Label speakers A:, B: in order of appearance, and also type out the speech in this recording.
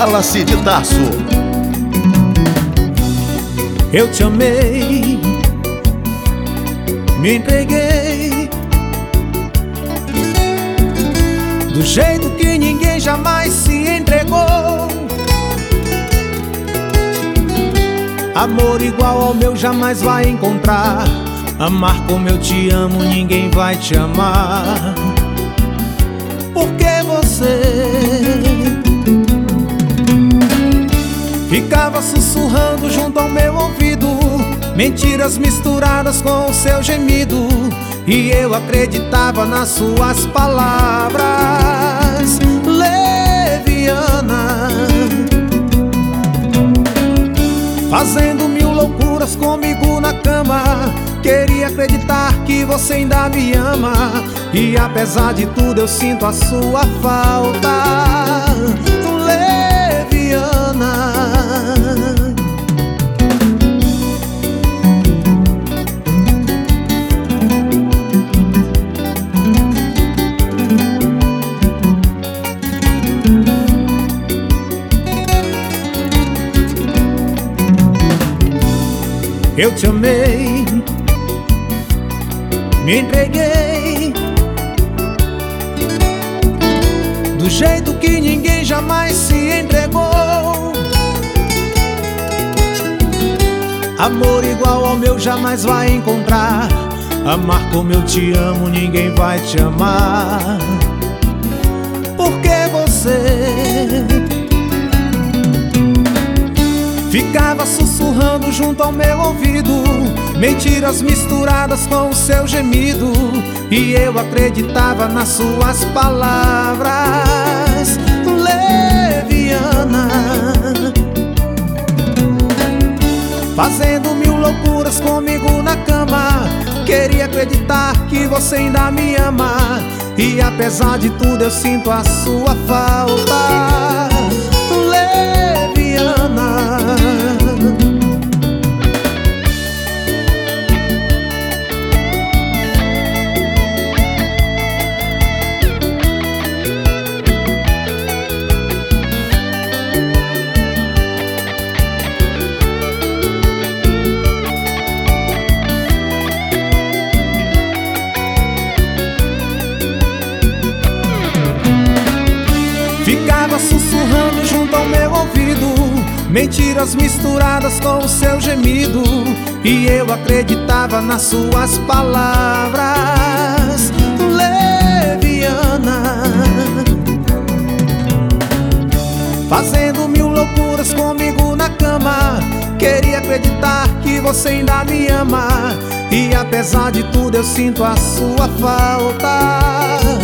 A: Wallace de Tarso.
B: Eu te amei, me entreguei do jeito que ninguém jamais se entregou. Amor igual ao meu jamais vai encontrar. Amar como eu te amo ninguém vai te amar. Porque você ficava sussurrando junto ao meu ouvido mentiras misturadas com o seu gemido, e eu acreditava nas suas palavras leviana, fazendo mil loucuras comigo na cama. Queria acreditar que você ainda me ama, e apesar de tudo eu sinto a sua falta leviana. Eu te amei, me entreguei do jeito que ninguém jamais se entregou. Amor igual ao meu jamais vai encontrar. Amar como eu te amo ninguém vai te amar. Porque você ficava sussurrando junto ao meu ouvido mentiras misturadas com o seu gemido, e eu acreditava nas suas palavras leviana, fazendo mil loucuras comigo na cama. Queria acreditar que você ainda me ama, e apesar de tudo eu sinto a sua falta leviana. Ficava sussurrando junto ao meu ouvido mentiras misturadas com o seu gemido, e eu acreditava nas suas palavras leviana, fazendo mil loucuras comigo na cama. Queria acreditar que você ainda me ama, e apesar de tudo eu sinto a sua falta